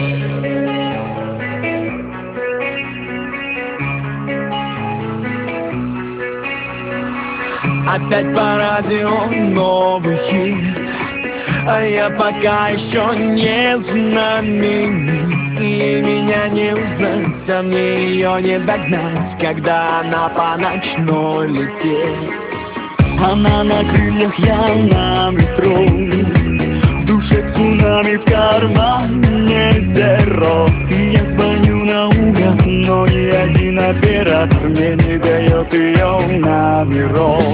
Опять по радио новый хит, а я пока еще не знаменит. И меня не узнать, а мне ее не догнать, когда она по ночной летит. Она на крыльях, я на метро, в душе цунами, в кармане зеро. Я звоню наугад, но ни один оператор мне не дает ее номеров.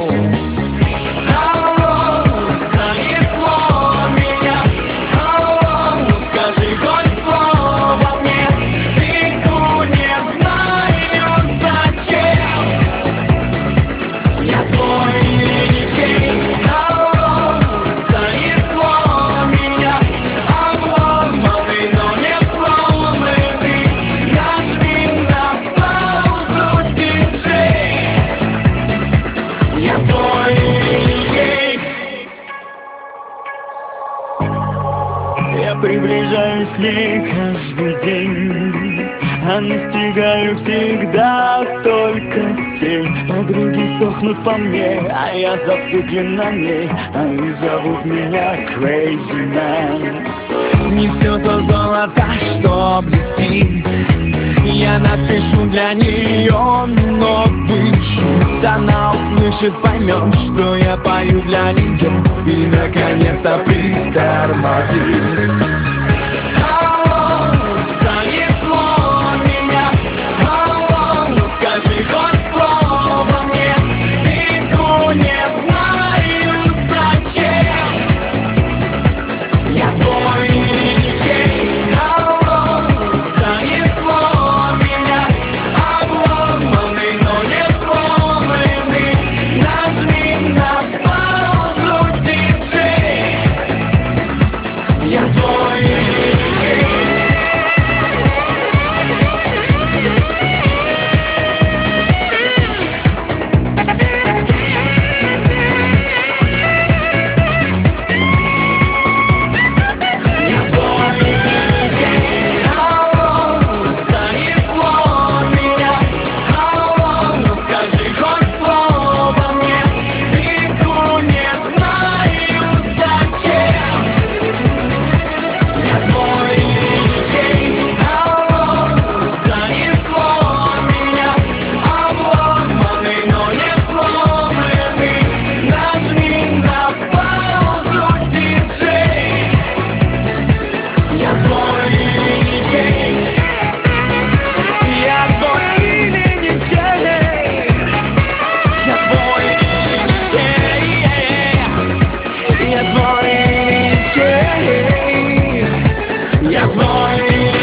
Алло, занесло меня. Алло, скажи хоть слово мне. Иду, не знаю зачем. Я твой великий. Алло, занесло меня. Обломанный, но не сломанный. Нажми на паузу, диджей. Я твой великий. Я приближаюсь к ней каждый день, а настигаю всегда только тень. Подруги сохнут по мне, а я зациклен на ней. Они зовут меня Crazy Man. Не все то золото, что блестит. Я напишу для нее новый хит. Она услышит, поймет, что я пою для нее, и наконец-то притормозит. Алло, занесло меня. Алло, скажи хоть слово мне. Иду, не знаю зачем. Я твой великий. Алло, занесло меня. Обломанный, но не сломанный. Нажми на паузу, диджей. Я твой великий. Я твой великий. Алло, занесло меня. Алло, ну скажи хоть слово мне. Иду, не знаю зачем. Я твой великий. Алло, занесло меня. Обломанный, но не сломанный. Нажми на паузу, диджей. Я твой великий. Я твой великий. Я твой великий. Я твой великий. Я твой великий.